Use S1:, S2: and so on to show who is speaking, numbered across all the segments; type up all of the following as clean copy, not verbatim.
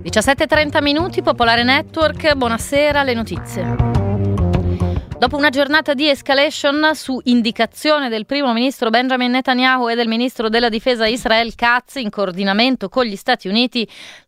S1: 17:30 minuti, Popolare Network, buonasera, le notizie. Dopo una giornata di escalation su indicazione del primo ministro Benjamin Netanyahu e del ministro della difesa Israel Katz, in coordinamento con gli Stati Uniti,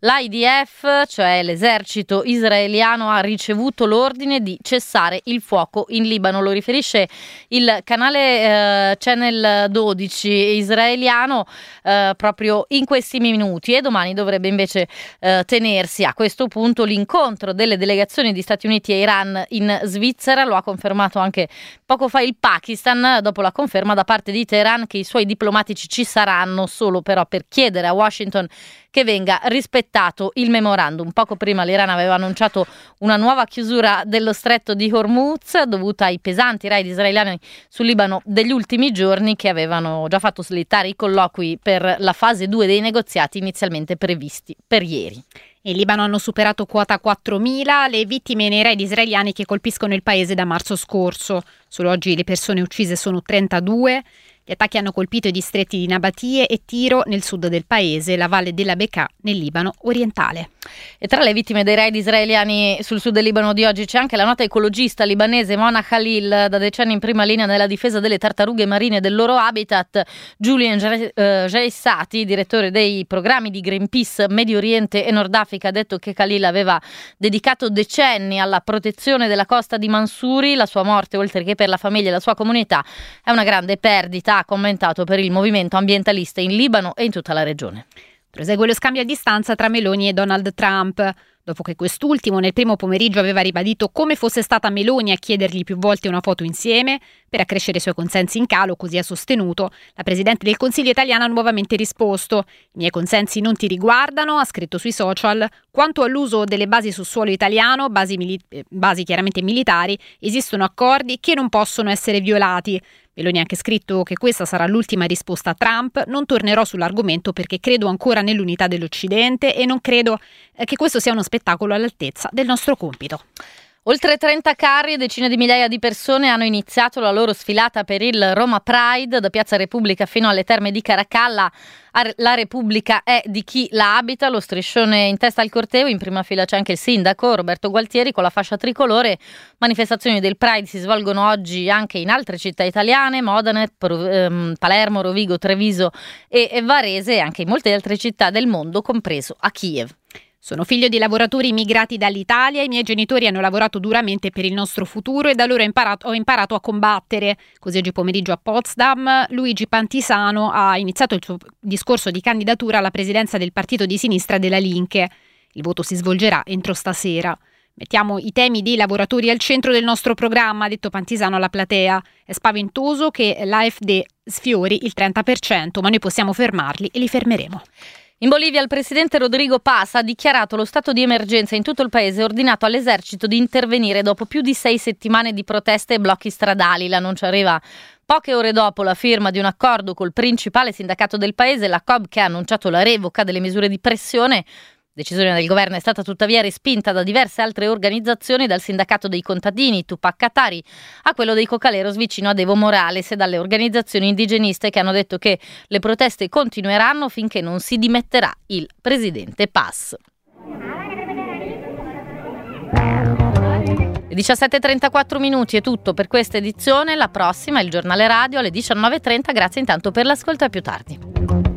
S1: l'IDF, cioè l'esercito israeliano, ha ricevuto l'ordine di cessare il fuoco in Libano. Lo riferisce il canale Channel 12 israeliano proprio in questi minuti, e domani dovrebbe invece tenersi a questo punto l'incontro delle delegazioni di Stati Uniti e Iran in Svizzera. Lo ha confermato anche poco fa il Pakistan, dopo la conferma da parte di Teheran che i suoi diplomatici ci saranno, solo però per chiedere a Washington che venga rispettato il memorandum. Poco prima l'Iran aveva annunciato una nuova chiusura dello stretto di Hormuz dovuta ai pesanti raid israeliani sul Libano degli ultimi giorni, che avevano già fatto slittare i colloqui per la fase 2 dei negoziati inizialmente previsti per ieri.
S2: In Libano hanno superato quota 4.000 le vittime nei raid israeliani che colpiscono il paese da marzo scorso. Solo oggi le persone uccise sono 32. Gli attacchi hanno colpito i distretti di Nabatie e Tiro nel sud del paese, la valle della Bekaa nel Libano orientale.
S1: E tra le vittime dei raid israeliani sul sud del Libano di oggi c'è anche la nota ecologista libanese Mona Khalil, da decenni in prima linea nella difesa delle tartarughe marine e del loro habitat. Julian Jaissati, direttore dei programmi di Greenpeace Medio Oriente e Nord Africa, ha detto che Khalil aveva dedicato decenni alla protezione della costa di Mansouri. La sua morte, oltre che per la famiglia e la sua comunità, è una grande perdita, ha commentato, per il movimento ambientalista in Libano e in tutta la regione.
S2: Prosegue lo scambio a distanza tra Meloni e Donald Trump. Dopo che quest'ultimo nel primo pomeriggio aveva ribadito come fosse stata Meloni a chiedergli più volte una foto insieme per accrescere i suoi consensi in calo, così ha sostenuto, la Presidente del Consiglio italiana ha nuovamente risposto: i miei consensi non ti riguardano, ha scritto sui social. Quanto all'uso delle basi sul suolo italiano, basi chiaramente militari, esistono accordi che non possono essere violati. Meloni ha anche scritto che questa sarà l'ultima risposta a Trump. Non tornerò sull'argomento perché credo ancora nell'unità dell'Occidente e non credo che questo sia uno spettacolo all'altezza del nostro compito.
S1: Oltre 30 carri e decine di migliaia di persone hanno iniziato la loro sfilata per il Roma Pride, da Piazza Repubblica fino alle Terme di Caracalla. La Repubblica è di chi la abita, lo striscione in testa al corteo. In prima fila c'è anche il sindaco Roberto Gualtieri con la fascia tricolore. Manifestazioni del Pride si svolgono oggi anche in altre città italiane: Modena, Palermo, Rovigo, Treviso e Varese, e anche in molte altre città del mondo, compreso a Kiev.
S2: Sono figlio di lavoratori immigrati dall'Italia, i miei genitori hanno lavorato duramente per il nostro futuro e da loro ho imparato a combattere. Così oggi pomeriggio a Potsdam Luigi Pantisano ha iniziato il suo discorso di candidatura alla presidenza del partito di sinistra della Linke. Il voto si svolgerà entro stasera. Mettiamo i temi dei lavoratori al centro del nostro programma, ha detto Pantisano alla platea. È spaventoso che l'AfD sfiori il 30%, ma noi possiamo fermarli e li fermeremo.
S1: In Bolivia il presidente Rodrigo Paz ha dichiarato lo stato di emergenza in tutto il paese e ordinato all'esercito di intervenire dopo più di 6 settimane di proteste e blocchi stradali. L'annuncio arriva poche ore dopo la firma di un accordo col principale sindacato del paese, la COB, che ha annunciato la revoca delle misure di pressione. Decisione del governo è stata tuttavia respinta da diverse altre organizzazioni, dal sindacato dei contadini Tupac Katari a quello dei cocaleros vicino ad Evo Morales e dalle organizzazioni indigeniste, che hanno detto che le proteste continueranno finché non si dimetterà il presidente Paz. 17:34 minuti è tutto per questa edizione. La prossima è il giornale radio alle 19:30. Grazie intanto per l'ascolto e a più tardi.